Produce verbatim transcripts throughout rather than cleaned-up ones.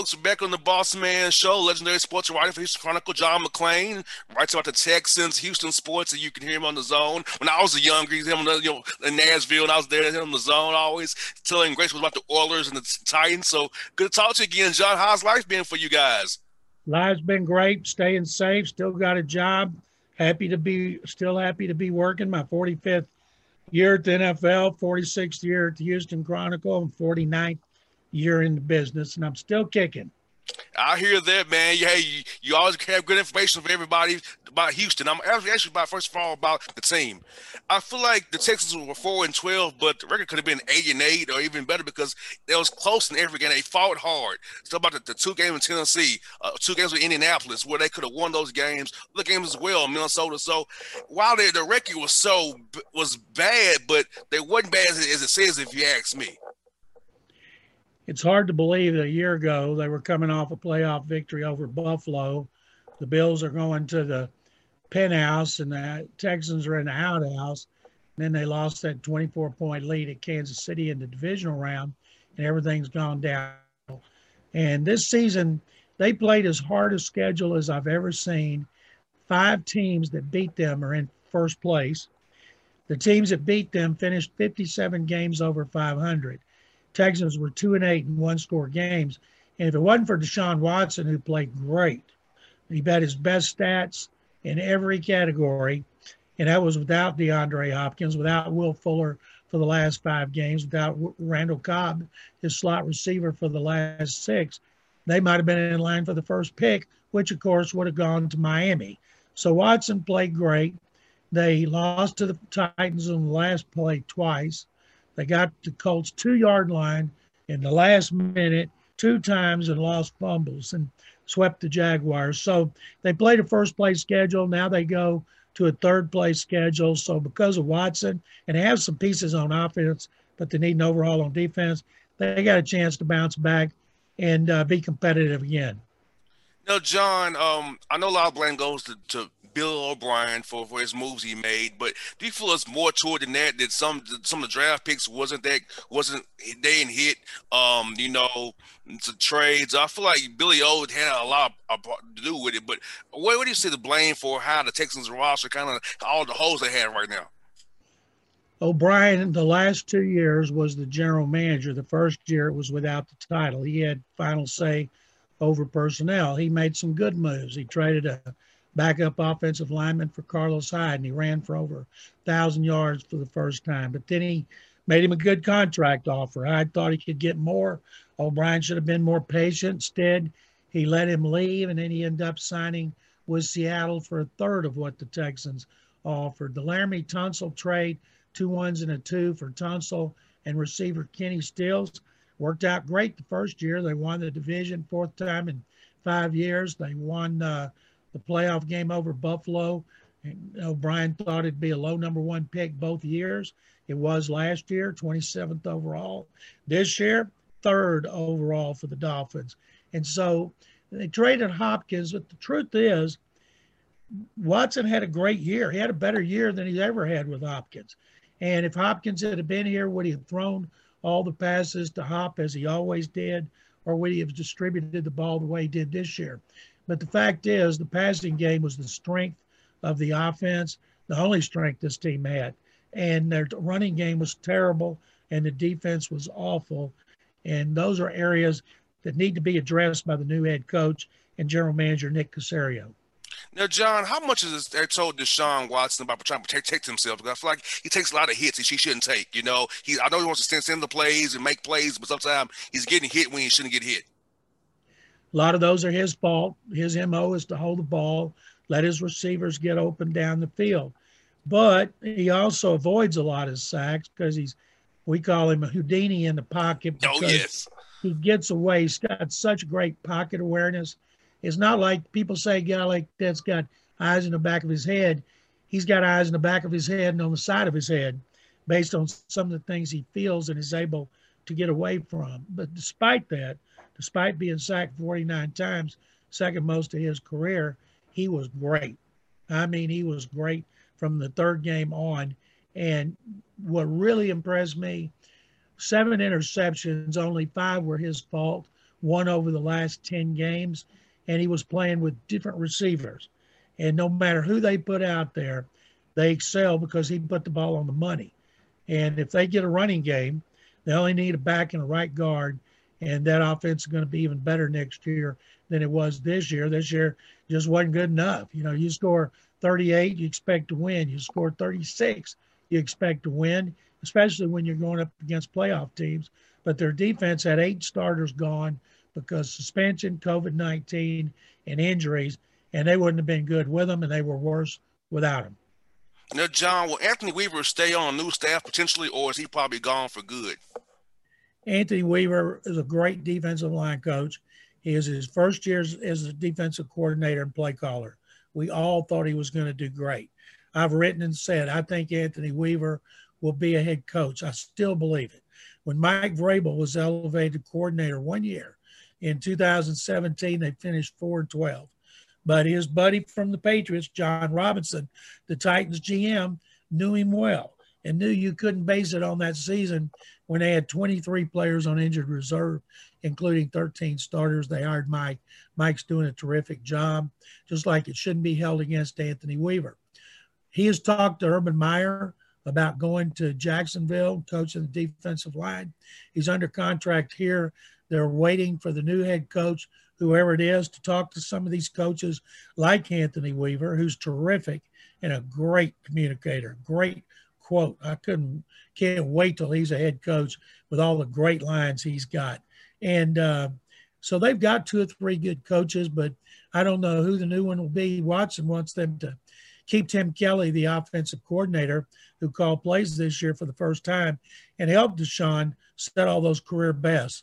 folks. We're back on the Boss Man Show. Legendary sports writer for Houston Chronicle, John McClain, writes about the Texans, Houston sports, and you can hear him on the Zone. When I was a younger, he's him on the, you know, in Nashville, and I was there, him on the Zone always, telling great stories about the Oilers and the Titans. So good to talk to you again, John. How's life been for you guys? Life's been great, staying safe, still got a job. Happy to be, still happy to be working. My forty-fifth year at the N F L, forty-sixth year at the Houston Chronicle, and forty-ninth year in the business, and I'm still kicking. I hear that, man. Hey, you, you always have good information for everybody about Houston. I'm actually actually about first of all about the team. I feel like the Texans were four and twelve, but the record could have been eight and eight or even better because they was close in every game. They fought hard. It's about the, the two games in Tennessee, uh, two games with Indianapolis, where they could have won those games. Other games as well, Minnesota. So while they, the record was so was bad, but they wasn't bad as it, as it says, if you ask me. It's hard to believe that a year ago they were coming off a playoff victory over Buffalo. The Bills are going to the penthouse, and the Texans are in the outhouse. And then they lost that twenty-four point lead at Kansas City in the divisional round, and everything's gone down. And this season, they played as hard a schedule as I've ever seen. Five teams that beat them are in first place. The teams that beat them finished fifty-seven games over five hundred. Texans were two and eight in one score games. And if it wasn't for Deshaun Watson, who played great, he had his best stats in every category. And that was without DeAndre Hopkins, without Will Fuller for the last five games, without Randall Cobb, his slot receiver for the last six. They might have been in line for the first pick, which of course would have gone to Miami. So Watson played great. They lost to the Titans in the last play twice. They got the Colts two-yard line in the last minute two times and lost fumbles and swept the Jaguars. So they played a first-place schedule. Now they go to a third-place schedule. So because of Watson, and they have some pieces on offense, but they need an overhaul on defense, they got a chance to bounce back and uh, be competitive again. Now, John, um, I know a lot of blame goes to, to Bill O'Brien for, for his moves he made, but do you feel it's more to it than that? That some some of the draft picks wasn't that wasn't they didn't hit, um, you know, the trades. I feel like Billy O had a lot of, to do with it. But what, what do you see the blame for how the Texans roster kind of all the holes they have right now? O'Brien, the last two years, was the general manager. The first year it was without the title. He had final say over personnel. He made some good moves. He traded a backup offensive lineman for Carlos Hyde, and he ran for over a thousand yards for the first time. But then he made him a good contract offer. Hyde thought he could get more. O'Brien should have been more patient. Instead, he let him leave, and then he ended up signing with Seattle for a third of what the Texans offered. The Laramie Tunsil trade, two ones and a two for Tunsil and receiver Kenny Stills, worked out great the first year. They won the division, fourth time in five years. They won uh, the playoff game over Buffalo. And O'Brien thought it'd be a low number one pick both years. It was last year, twenty-seventh overall. This year, third overall for the Dolphins. And so they traded Hopkins, but the truth is, Watson had a great year. He had a better year than he's ever had with Hopkins. And if Hopkins had been here, would he have thrown all the passes to Hop as he always did, or would he have distributed the ball the way he did this year? But the fact is, the passing game was the strength of the offense, the only strength this team had. And their running game was terrible, and the defense was awful. And those are areas that need to be addressed by the new head coach and general manager, Nick Caserio. Now, John, how much is they told Deshaun Watson about trying to protect himself? Because I feel like he takes a lot of hits that he shouldn't take. You know, he I know he wants to send, send the plays and make plays, but sometimes he's getting hit when he shouldn't get hit. A lot of those are his fault. His M O is to hold the ball, let his receivers get open down the field. But he also avoids a lot of sacks because he's, we call him a Houdini in the pocket. Oh, yes. He gets away. He's got such great pocket awareness. It's not like people say a guy like that's got eyes in the back of his head. He's got eyes in the back of his head and on the side of his head based on some of the things he feels and is able to get away from. But despite that, despite being sacked forty-nine times, second most of his career, he was great. I mean, he was great from the third game on. And what really impressed me, seven interceptions, only five were his fault. won over the last ten games, and he was playing with different receivers. And no matter who they put out there, they excel because he put the ball on the money. And if they get a running game, they only need a back and a right guard, and that offense is going to be even better next year than it was this year. This year just wasn't good enough. You know, you score thirty-eight, you expect to win. You score thirty-six, you expect to win, especially when you're going up against playoff teams. But their defense had eight starters gone because suspension, COVID nineteen, and injuries, and they wouldn't have been good with them, and they were worse without them. Now, John, will Anthony Weaver stay on a new staff potentially, or is he probably gone for good? Anthony Weaver is a great defensive line coach. He is his first year as a defensive coordinator and play caller. We all thought he was going to do great. I've written and said, I think Anthony Weaver will be a head coach. I still believe it. When Mike Vrabel was elevated coordinator one year in two thousand seventeen, they finished four and twelve. But his buddy from the Patriots, John Robinson, the Titans G M, knew him well and knew you couldn't base it on that season when they had twenty-three players on injured reserve, including thirteen starters. They hired Mike. Mike's doing a terrific job, just like it shouldn't be held against Anthony Weaver. He has talked to Urban Meyer about going to Jacksonville, coaching the defensive line. He's under contract here. They're waiting for the new head coach, whoever it is, to talk to some of these coaches like Anthony Weaver, who's terrific and a great communicator, great quote. I couldn't, can't wait till he's a head coach with all the great lines he's got. And uh, so they've got two or three good coaches, but I don't know who the new one will be. Watson wants them to keep Tim Kelly, the offensive coordinator, who called plays this year for the first time, and helped Deshaun set all those career bests.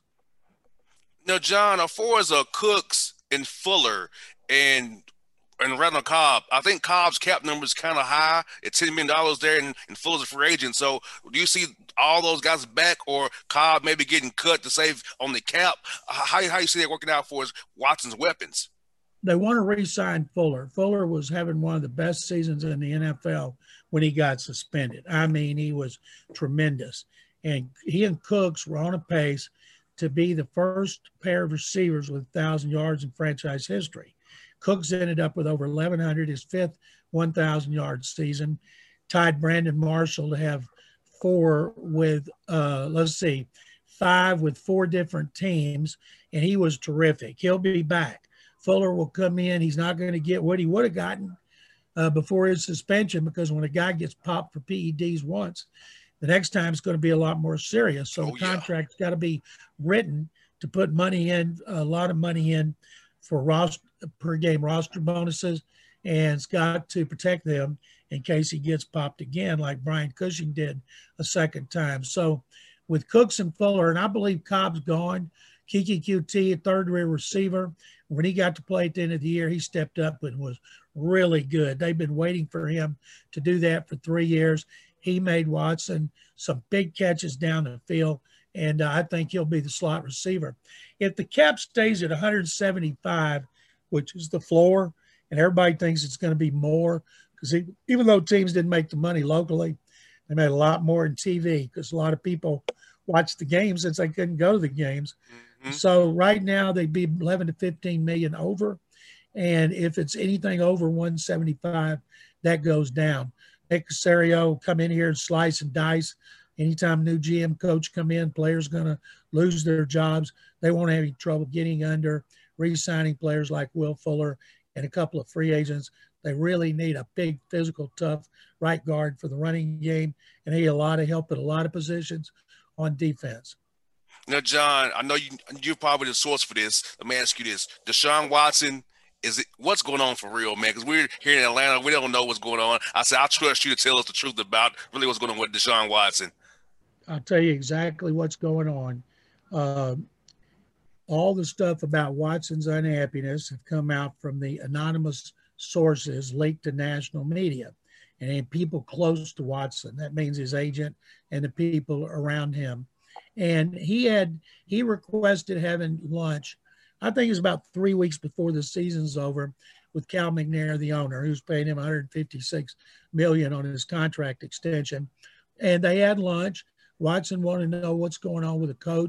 Now, John, as far as uh, Cooks and Fuller and and Randall Cobb, I think Cobb's cap number is kind of high at ten million dollars there, and, and Fuller's a free agent. So do you see all those guys back, or Cobb maybe getting cut to save on the cap? How, how you see that working out for Watson's weapons? They want to re-sign Fuller. Fuller was having one of the best seasons in the N F L when he got suspended. I mean, he was tremendous. And he and Cooks were on a pace to be the first pair of receivers with one thousand yards in franchise history. Cooks ended up with over eleven hundred, his fifth one thousand yard season, tied Brandon Marshall to have four with, uh, let's see, five with four different teams, and he was terrific. He'll be back. Fuller will come in. He's not going to get what he would have gotten uh, before his suspension, because when a guy gets popped for P E Ds once, the next time it's going to be a lot more serious. So oh, the contract's yeah. got to be written to put money in, a lot of money in for roster, per game roster bonuses, and it's got to protect them in case he gets popped again, like Brian Cushing did a second time. So with Cooks and Fuller, and I believe Cobb's gone, Kiki Q T, a third-year receiver, when he got to play at the end of the year, he stepped up and was really good. They've been waiting for him to do that for three years. He made Watson some big catches down the field, and uh, I think he'll be the slot receiver. If the cap stays at one hundred seventy-five, which is the floor, and everybody thinks it's going to be more, because even though teams didn't make the money locally, they made a lot more in T V, because a lot of people watched the games since they couldn't go to the games. Mm-hmm. So right now they'd be eleven to fifteen million over. And if it's anything over one seventy-five, that goes down. Nick Caserio come in here and slice and dice. Anytime new G M coach come in, players going to lose their jobs. They won't have any trouble getting under, re-signing players like Will Fuller and a couple of free agents. They really need a big, physical, tough right guard for the running game, and they need a lot of help at a lot of positions on defense. Now, John, I know you, you're probably the source for this. Let me ask you this. Deshaun Watson, is it what's going on for real, man? Because we're here in Atlanta. We don't know what's going on. I said, I trust you to tell us the truth about really what's going on with Deshaun Watson. I'll tell you exactly what's going on. Uh, all the stuff about Watson's unhappiness have come out from the anonymous sources leaked to national media and people close to Watson. That means his agent and the people around him. And he had, he requested having lunch, I think it was about three weeks before the season's over, with Cal McNair, the owner, who's paying him one hundred fifty-six million dollars on his contract extension. And they had lunch. Watson wanted to know what's going on with the coach.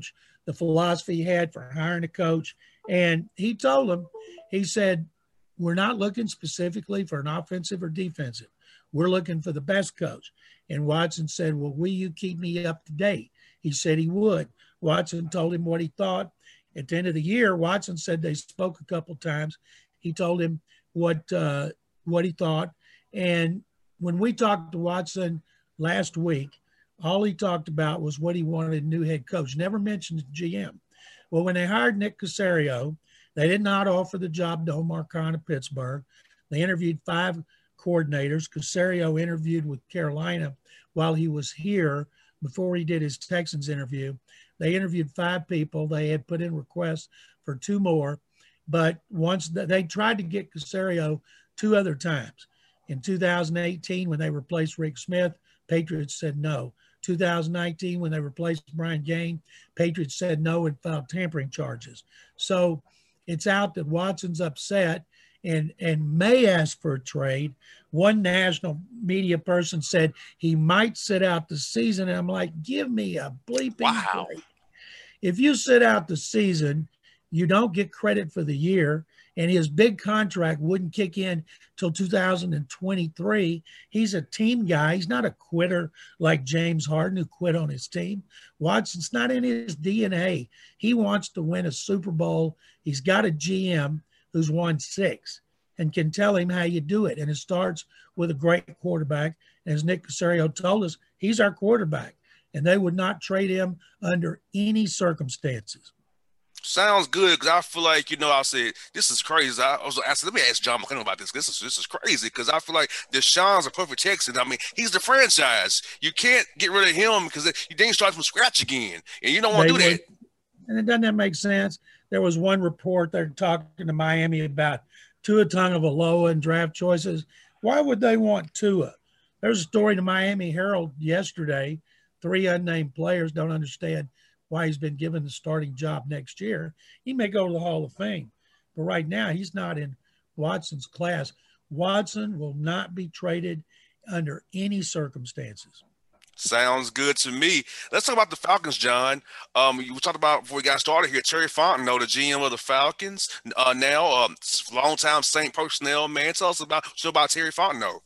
the philosophy he had for hiring a coach. And he told them, he said, we're not looking specifically for an offensive or defensive. We're looking for the best coach. And Watson said, well, will you keep me up to date? He said he would. Watson told him what he thought. At the end of the year, Watson said they spoke a couple times. He told him what uh, what he thought. And when we talked to Watson last week, all he talked about was what he wanted a new head coach. Never mentioned the G M. Well, when they hired Nick Caserio, they did not offer the job to Omar Khan of Pittsburgh. They interviewed five coordinators. Caserio interviewed with Carolina while he was here before he did his Texans interview. They interviewed five people. They had put in requests for two more. But once they tried to get Caserio two other times. In two thousand eighteen, when they replaced Rick Smith, Patriots said no. two thousand nineteen, when they replaced Brian Gaine, Patriots said no and filed tampering charges. So it's out that Watson's upset and, and may ask for a trade. One national media person said he might sit out the season. And I'm like, give me a bleeping Wow. break. If you sit out the season, you don't get credit for the year, and his big contract wouldn't kick in till two thousand twenty-three. He's a team guy. He's not a quitter like James Harden, who quit on his team. Watson's not in his D N A. He wants to win a Super Bowl. He's got a G M who's won six and can tell him how you do it. And it starts with a great quarterback. As Nick Caserio told us, he's our quarterback, and they would not trade him under any circumstances. Sounds good, because I feel like, you know, I said, this is crazy. I was I said, let me ask John McClendon about this. This is this is crazy, because I feel like Deshaun's a perfect Texan. I mean, he's the franchise. You can't get rid of him because you then start from scratch again, and you don't want to do that. And it doesn't that make sense? There was one report they're talking to Miami about Tua Tagovailoa and draft choices. Why would they want Tua? There's a story in the Miami Herald yesterday. Three unnamed players don't understand why he's been given the starting job next year. He may go to the Hall of Fame, but right now he's not in Watson's class. Watson will not be traded under any circumstances. Sounds good to me. Let's talk about the Falcons, John. Um, we talked about before we got started here. Terry Fontenot, the G M of the Falcons, uh, now um, long-time Saint personnel man. Tell us about so about Terry Fontenot.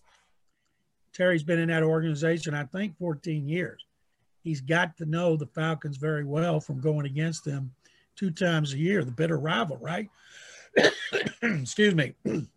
Terry's been in that organization, I think, fourteen years. He's got to know the Falcons very well from going against them two times a year, the bitter rival, right? Excuse me.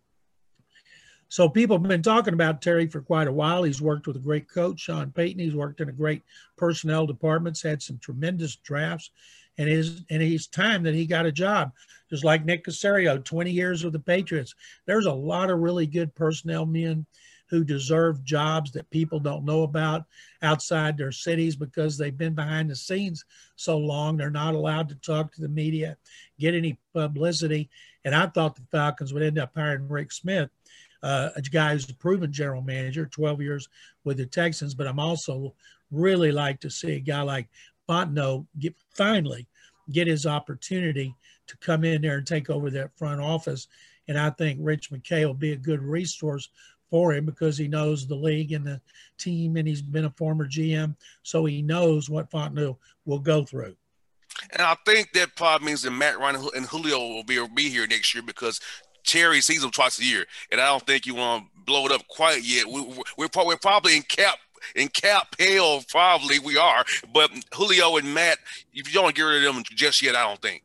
So people have been talking about Terry for quite a while. He's worked with a great coach, Sean Payton. He's worked in a great personnel departments, had some tremendous drafts, and his and his time that he got a job, just like Nick Caserio, twenty years with the Patriots. There's a lot of really good personnel men who deserve jobs that people don't know about outside their cities because they've been behind the scenes so long. They're not allowed to talk to the media, get any publicity. And I thought the Falcons would end up hiring Rick Smith, uh, a guy who's a proven general manager, twelve years with the Texans. But I'm also really like to see a guy like Fontenot get finally get his opportunity to come in there and take over that front office. And I think Rich McKay will be a good resource for him because he knows the league and the team, and he's been a former G M, so he knows what Fontenot will go through. And I think that probably means that Matt Ryan and Julio will be, will be here next year because Terry sees them twice a year, and I don't think you want to blow it up quite yet. We, we're, we're probably in cap in cap hell, probably we are, but Julio and Matt, if you don't get rid of them just yet, I don't think.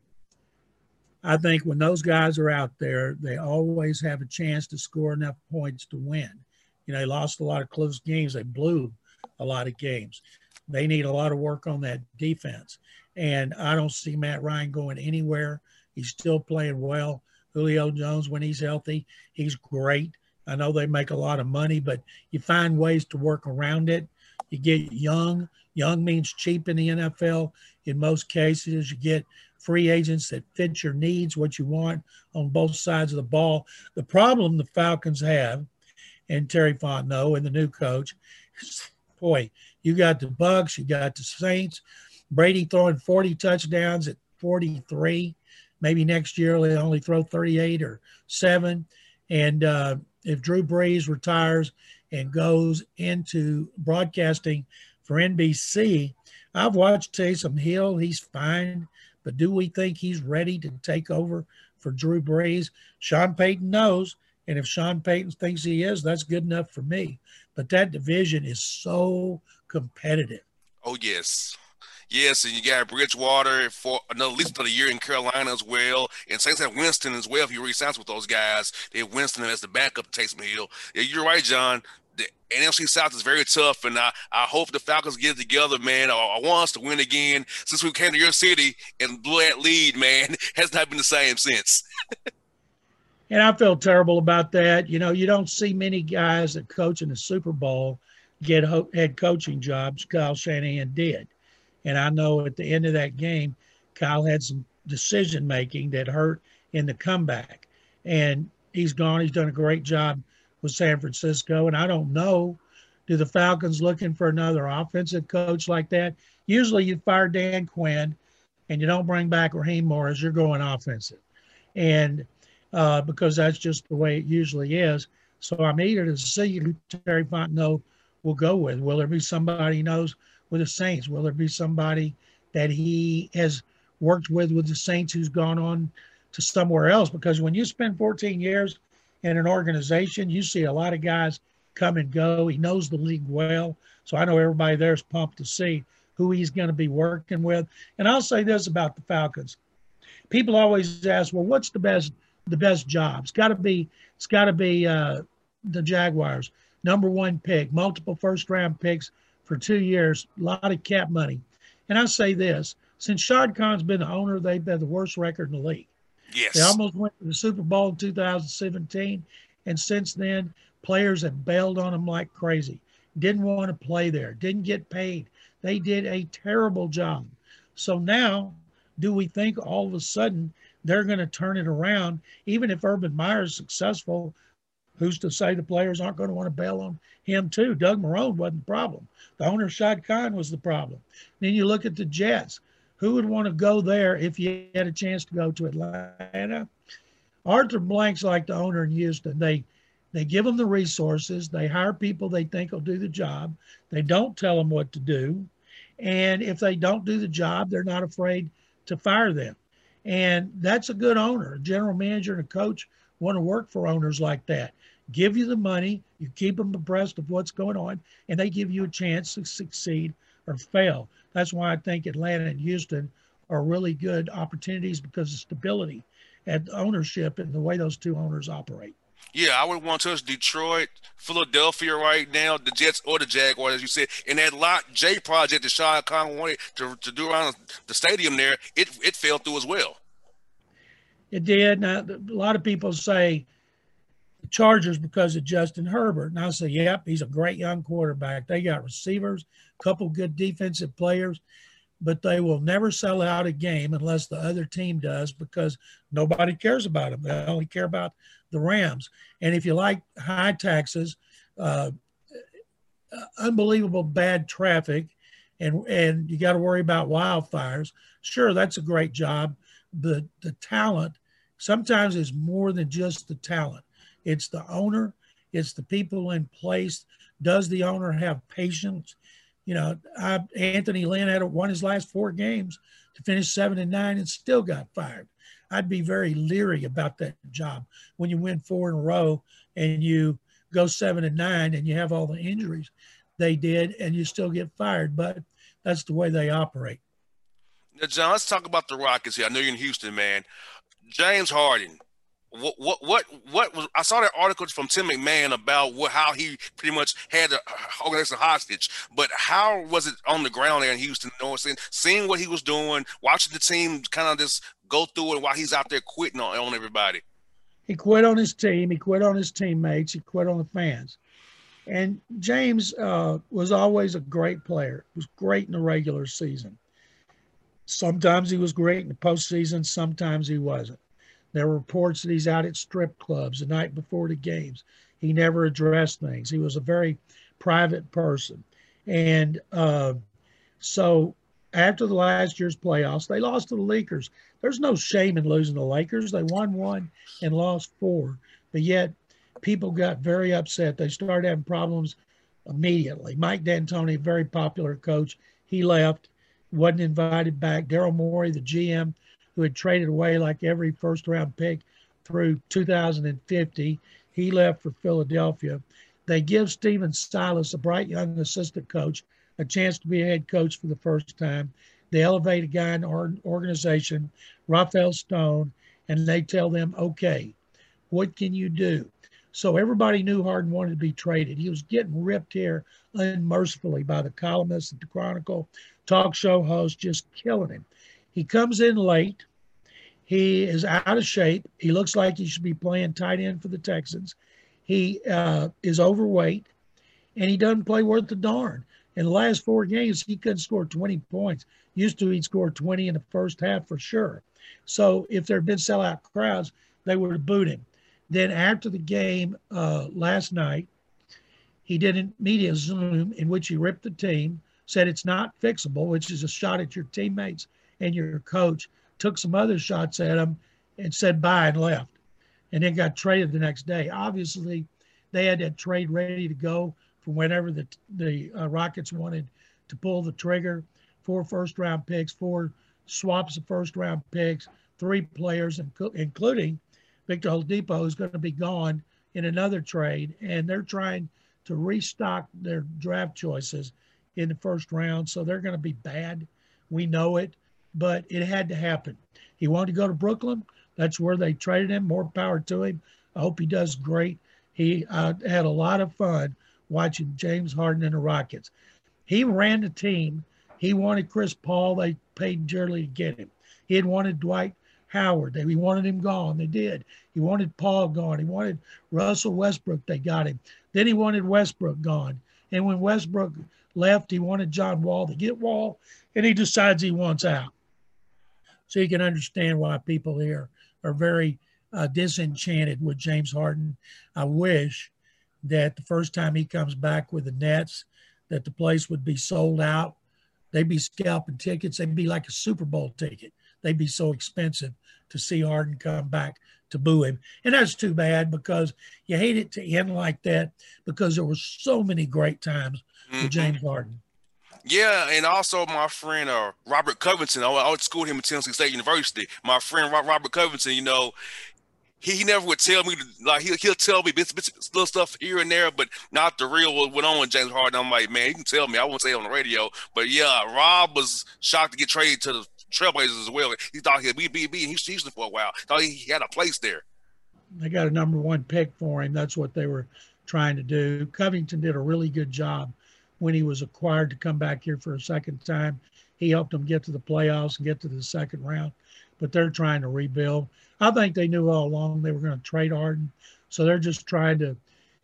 I think when those guys are out there, they always have a chance to score enough points to win. You know, they lost a lot of close games. They blew a lot of games. They need a lot of work on that defense. And I don't see Matt Ryan going anywhere. He's still playing well. Julio Jones, when he's healthy, he's great. I know they make a lot of money, but you find ways to work around it. You get young. Young means cheap in the N F L. In most cases, you get free agents that fit your needs, what you want on both sides of the ball. The problem the Falcons have, and Terry Fontenot and the new coach, boy, you got the Bucs, you got the Saints, Brady throwing forty touchdowns at forty-three. Maybe next year they'll only throw thirty-eight or seven. And uh, if Drew Brees retires and goes into broadcasting for N B C, I've watched Taysom Hill. He's fine. But do we think he's ready to take over for Drew Brees? Sean Payton knows. And if Sean Payton thinks he is, that's good enough for me. But that division is so competitive. Oh, yes. Yes, and you got Bridgewater for another, at least another year in Carolina as well. And Saints have Winston as well if he re-signs with those guys. They have Winston as the backup to Taysom Hill. Yeah, you're right, John. The N F C South is very tough, and I, I hope the Falcons get it together, man. I, I want us to win again. Since we came to your city and blew that lead, man, has not been the same since. And I feel terrible about that. You know, you don't see many guys that coach in the Super Bowl get ho- head coaching jobs. Kyle Shanahan did. And I know at the end of that game, Kyle had some decision making that hurt in the comeback. And he's gone. He's done a great job with San Francisco. And I don't know, do the Falcons looking for another offensive coach like that? Usually you fire Dan Quinn and you don't bring back Raheem Morris, you're going offensive. And uh, because that's just the way it usually is. So I'm eager to see who Terry Fontenot will go with. Will there be somebody he knows with the Saints? Will there be somebody that he has worked with with the Saints who's gone on to somewhere else? Because when you spend fourteen years in an organization, you see a lot of guys come and go. He knows the league well. So I know everybody there is pumped to see who he's going to be working with. And I'll say this about the Falcons. People always ask, well, what's the best the best job? It's got to be it's got to be uh, the Jaguars. Number one pick, multiple first round picks for two years, a lot of cap money. And I say this, since Shad Khan's been the owner, they've had the worst record in the league. Yes. They almost went to the Super Bowl in two thousand seventeen. And since then, players have bailed on them like crazy. Didn't want to play there, didn't get paid. They did a terrible job. So now, do we think all of a sudden they're going to turn it around? Even if Urban Meyer is successful, who's to say the players aren't going to want to bail on him too? Doug Marrone wasn't the problem. The owner, Shad Khan, was the problem. Then you look at the Jets. Who would want to go there if you had a chance to go to Atlanta? Arthur Blank's like the owner in Houston. They they give them the resources. They hire people they think will do the job. They don't tell them what to do. And if they don't do the job, they're not afraid to fire them. And that's a good owner. A general manager and a coach want to work for owners like that. Give you the money, you keep them abreast of what's going on, and they give you a chance to succeed or fail. That's why I think Atlanta and Houston are really good opportunities, because of stability at ownership and the way those two owners operate. Yeah, I would want to touch Detroit, Philadelphia right now, the Jets or the Jaguars, as you said. And that Lot J project that Shad Khan wanted to, to do around the stadium there, it it fell through as well. It did. Now, a lot of people say the Chargers because of Justin Herbert. And I say, yep, he's a great young quarterback. They got receivers, a couple good defensive players, but they will never sell out a game unless the other team does, because nobody cares about them. They only care about the Rams. And if you like high taxes, uh, unbelievable bad traffic, and, and you got to worry about wildfires, sure, that's a great job. But the talent sometimes is more than just the talent. It's the owner. It's the people in place. Does the owner have patience? You know, I, Anthony Lynn had won his last four games to finish seven and nine and still got fired. I'd be very leery about that job when you win four in a row and you go seven and nine and you have all the injuries they did and you still get fired. But that's the way they operate. Now, John, let's talk about the Rockets here. I know you're in Houston, man. James Harden. What what what what was? I saw that article from Tim McMahon about what how he pretty much had the organization hostage. But how was it on the ground there in Houston? You know, seeing seeing what he was doing, watching the team kind of just go through it while he's out there quitting on, on everybody. He quit on his team. He quit on his teammates. He quit on the fans. And James uh, was always a great player. He was great in the regular season. Sometimes he was great in the postseason. Sometimes he wasn't. There were reports that he's out at strip clubs the night before the games. He never addressed things. He was a very private person. And uh, so after the last year's playoffs, they lost to the Lakers. There's no shame in losing the Lakers. They won one and lost four. But yet people got very upset. They started having problems immediately. Mike D'Antoni, a very popular coach, he left. wasn't invited back. Daryl Morey, the G M, who had traded away like every first round pick through two thousand fifty, he left for Philadelphia. They give Stephen Silas, a bright young assistant coach, a chance to be a head coach for the first time. They elevate a guy in our organization, Rafael Stone, and they tell them, okay, what can you do? So everybody knew Harden wanted to be traded. He was getting ripped here unmercifully by the columnists at the Chronicle, talk show hosts, just killing him. He comes in late. He is out of shape. He looks like he should be playing tight end for the Texans. He uh, is overweight, and he doesn't play worth a darn. In the last four games, he couldn't score twenty points. Used to, he'd score twenty in the first half for sure. So if there had been sellout crowds, they would have booed him. Then after the game uh, last night, he did a media Zoom in which he ripped the team, said it's not fixable, which is a shot at your teammates and your coach, took some other shots at him and said bye and left, and then got traded the next day. Obviously, they had that trade ready to go for whenever the, the uh, Rockets wanted to pull the trigger. Four first-round picks, four swaps of first-round picks, three players, including Victor Oladipo, who's going to be gone in another trade, and they're trying to restock their draft choices in the first round, so they're going to be bad. We know it, but it had to happen. He wanted to go to Brooklyn. That's where they traded him. More power to him. I hope he does great. He uh, had a lot of fun watching James Harden and the Rockets. He ran the team. He wanted Chris Paul. They paid dearly to get him. He had wanted Dwight Howard. They, he wanted him gone. They did. He wanted Paul gone. He wanted Russell Westbrook. They got him. Then he wanted Westbrook gone. And when Westbrook left, he wanted John Wall to get Wall, and he decides he wants out. So you can understand why people here are very uh, disenchanted with James Harden. I wish that the first time he comes back with the Nets, that the place would be sold out. They'd be scalping tickets. They'd be like a Super Bowl ticket. They'd be so expensive to see Harden come back to boo him. And that's too bad, because you hate it to end like that, because there were so many great times mm-hmm. with James Harden. Yeah, and also my friend uh, Robert Covington, I, I went to school with him at Tennessee State University. My friend Robert Covington, you know, he, he never would tell me, to, like, he'll, he'll tell me bits, bits, little stuff here and there, but not the real what went on with James Harden. I'm like, man, you can tell me. I won't say it on the radio. But, yeah, Rob was shocked to get traded to the Trailblazers as well. He thought he'd be, be, be in Houston for a while. Thought he, he had a place there. They got a number one pick for him. That's what they were trying to do. Covington did a really good job when he was acquired to come back here for a second time. He helped them get to the playoffs and get to the second round, but they're trying to rebuild. I think they knew all along they were going to trade Harden, so they're just trying to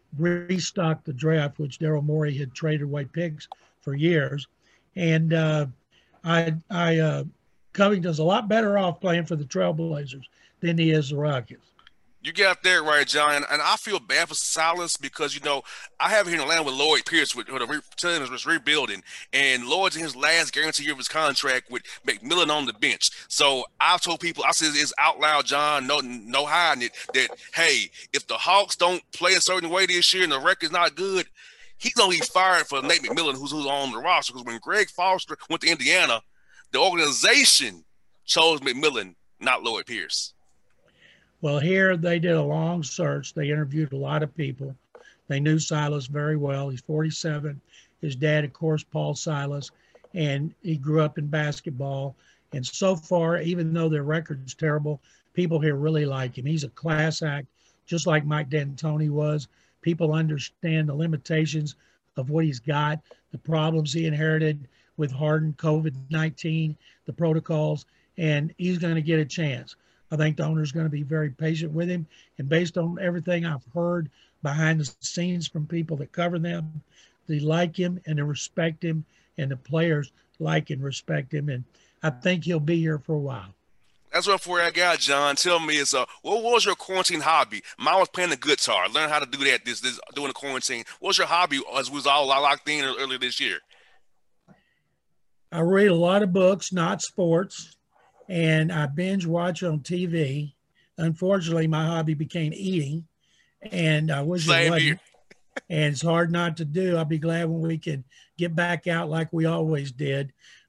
restock the draft, which Daryl Morey had traded away picks for years. And uh, I, I, uh, Covington's a lot better off playing for the Trailblazers than he is the Rockets. You got that right, John. And I feel bad for Silas because, you know, I have here in Atlanta with Lloyd Pierce, with, with the re- was rebuilding. And Lloyd's in his last guarantee year of his contract with McMillan on the bench. So I've told people, I said it's out loud, John, no no hiding it, that, hey, if the Hawks don't play a certain way this year and the record's not good, he's going to be fired for Nate McMillan, who's, who's on the roster. Because when Greg Foster went to Indiana, the organization chose McMillan, not Lloyd Pierce. Well, here they did a long search. They interviewed a lot of people. They knew Silas very well. He's forty-seven. His dad, of course, Paul Silas, and he grew up in basketball. And so far, even though their record's terrible, people here really like him. He's a class act, just like Mike D'Antoni was. People understand the limitations of what he's got, the problems he inherited with Harden, COVID nineteen, the protocols, and he's going to get a chance. I think the owner's going to be very patient with him. And based on everything I've heard behind the scenes from people that cover them, they like him and they respect him, and the players like and respect him. And I think he'll be here for a while. That's what for I got, John. Tell me, is uh, what was your quarantine hobby? Mine was playing the guitar. Learn how to do that this, this during the quarantine. What was your hobby as we was all locked in earlier this year? I read a lot of books, not sports. And I binge watch on T V. Unfortunately, my hobby became eating, and I wish Same it wasn't. Here. And it's hard not to do. I'll be glad when we can get back out like we always did.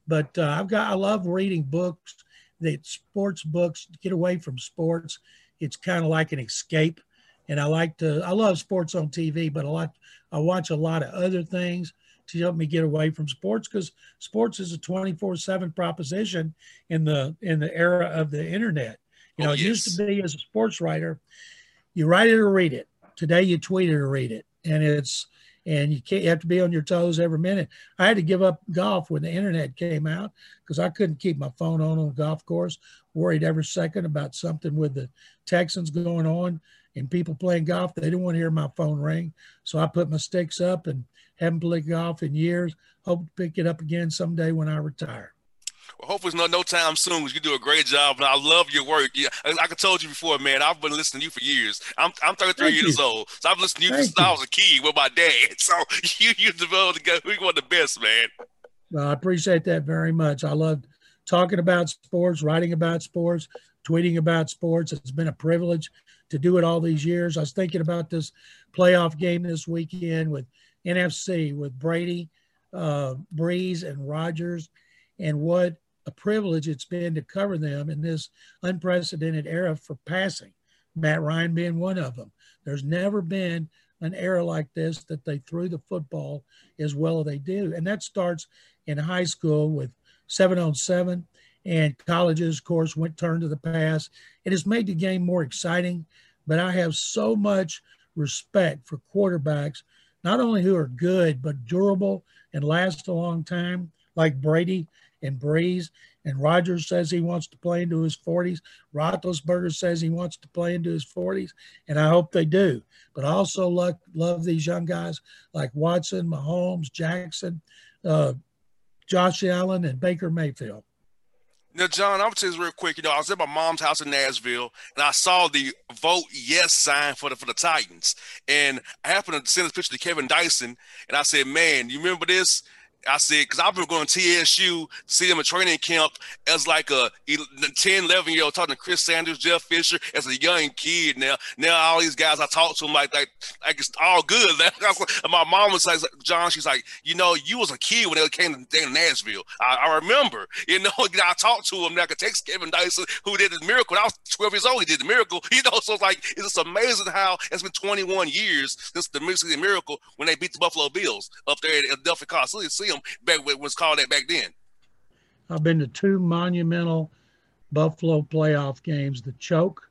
But uh, I've got I love reading books, that sports books. Get away from sports. It's kind of like an escape, and I like to. I love sports on T V, but a lot I watch a lot of other things to help me get away from sports, because sports is a twenty-four seven proposition in the in the era of the internet. You know, Oh it used yes. to be, as a sports writer, you write it or read it. Today you tweet it or read it, and it's and you can't you have to be on your toes every minute. I had to give up golf when the internet came out because I couldn't keep my phone on on the golf course, worried every second about something with the Texans going on and people playing golf. They didn't want to hear my phone ring, so I put my sticks up and haven't played golf in years. Hope to pick it up again someday when I retire. Well, hopefully it's not no time soon, because you do a great job, and I love your work. Yeah, like I told you before, man, I've been listening to you for years. I'm I'm thirty-three Thank years you. old, so I've listened to you since Thank I you. was a kid with my dad. So you you developed to go. We one of the best, man. Well, I appreciate that very much. I love talking about sports, writing about sports, tweeting about sports. It's been a privilege to do it all these years. I was thinking about this playoff game this weekend with N F C, with Brady, uh, Breeze, and Rogers, and what a privilege it's been to cover them in this unprecedented era for passing, Matt Ryan being one of them. There's never been an era like this that they threw the football as well as they do. And that starts in high school with seven on seven, and colleges, of course, went turn to the pass. It has made the game more exciting, but I have so much respect for quarterbacks, not only who are good, but durable and last a long time, like Brady and Breeze. And Rogers says he wants to play into his forties. Roethlisberger says he wants to play into his forties, and I hope they do. But I also love, love these young guys like Watson, Mahomes, Jackson, uh, Josh Allen, and Baker Mayfield. Now, John, I'm gonna tell you this real quick. You know, I was at my mom's house in Nashville, and I saw the vote yes sign for the for the Titans. And I happened to send this picture to Kevin Dyson, and I said, "Man, you remember this?" I said, because I've been going to T S U, see them at training camp as like a ten, eleven year old, talking to Chris Sanders, Jeff Fisher as a young kid. Now, now all these guys, I talk to them like, like, like it's all good. And my mom was like, John, she's like, you know, you was a kid when they came to Nashville. I, I remember, you know, I talked to him. Now I could text Kevin Dyson, who did the miracle. When I was twelve years old, he did the miracle. You know, so it's like, it's just amazing how it's been twenty-one years since the Mississippi Miracle when they beat the Buffalo Bills up there at Delphi Coliseum. See them back when it was called that back then. I've been to two monumental Buffalo playoff games. The choke,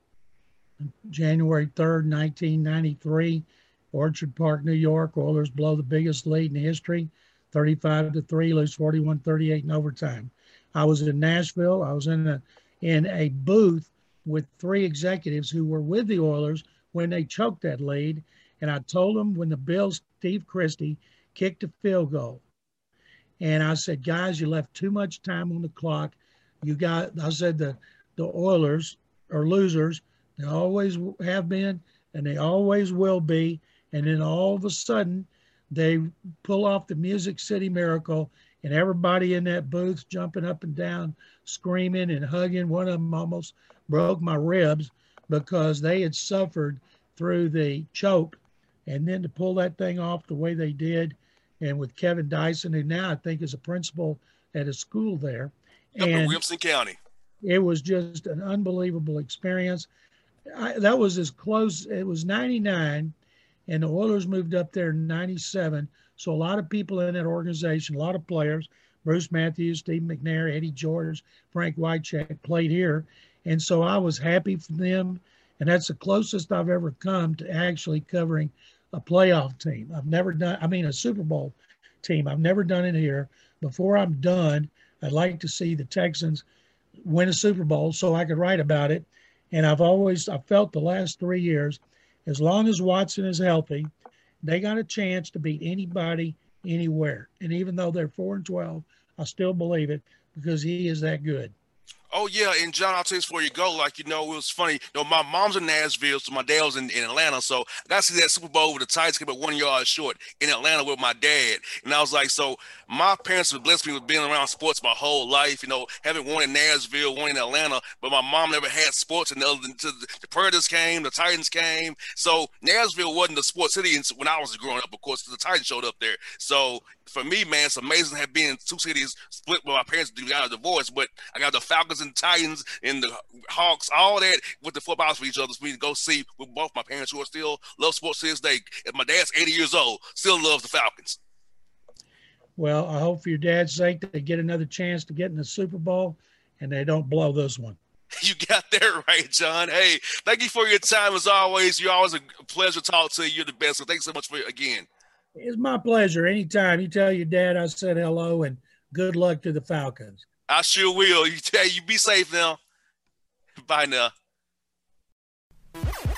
January third, nineteen ninety-three, Orchard Park, New York. Oilers blow the biggest lead in history, thirty-five to three, lose forty-one thirty-eight in overtime. I was in Nashville. I was in a in a booth with three executives who were with the Oilers when they choked that lead. And I told them when the Bills, Steve Christie, kicked a field goal. And I said, guys, you left too much time on the clock. You got, I said, the, the Oilers are losers. They always have been, and they always will be. And then all of a sudden, they pull off the Music City Miracle, and everybody in that booth jumping up and down, screaming and hugging. One of them almost broke my ribs because they had suffered through the choke. And then to pull that thing off the way they did, and with Kevin Dyson, who now I think is a principal at a school there. Up in And Williamson County. it was just an unbelievable experience. I, that was as close, it was ninety-nine, and the Oilers moved up there in ninety-seven. So a lot of people in that organization, a lot of players, Bruce Matthews, Steve McNair, Eddie George, Frank Wycheck played here. And so I was happy for them. And that's the closest I've ever come to actually covering a playoff team. I've never done, I mean, a Super Bowl team. I've never done it here. Before I'm done, I'd like to see the Texans win a Super Bowl so I could write about it. And I've always, I felt the last three years, as long as Watson is healthy, they got a chance to beat anybody, anywhere. And even though they're four and twelve, I still believe it because he is that good. Oh yeah, and John, I'll tell you this before you go. Like, you know, it was funny. You know, my mom's in Nashville, so my dad was in, in Atlanta. So I got to see that Super Bowl where the Titans came up one yard short in Atlanta with my dad. And I was like, so my parents have blessed me with being around sports my whole life. You know, having one in Nashville, one in Atlanta, but my mom never had sports. And the, the, the Predators came, the Titans came. So Nashville wasn't the sports city when I was growing up. Of course, the Titans showed up there. So for me, man, it's amazing to have been in two cities split with my parents got a divorce, but I got the Falcons and Titans and the Hawks, all that with the footballs for each other for me to go see with both my parents who are still love sports to this day. And my dad's eighty years old, still loves the Falcons. Well, I hope for your dad's sake that they get another chance to get in the Super Bowl and they don't blow this one. You got that right, John. Hey, thank you for your time as always. You're always a pleasure to talk to you. You're the best. So thanks so much for again. It's my pleasure. Anytime. You tell your dad I said hello and good luck to the Falcons. I sure will. You tell you be safe now. Bye now.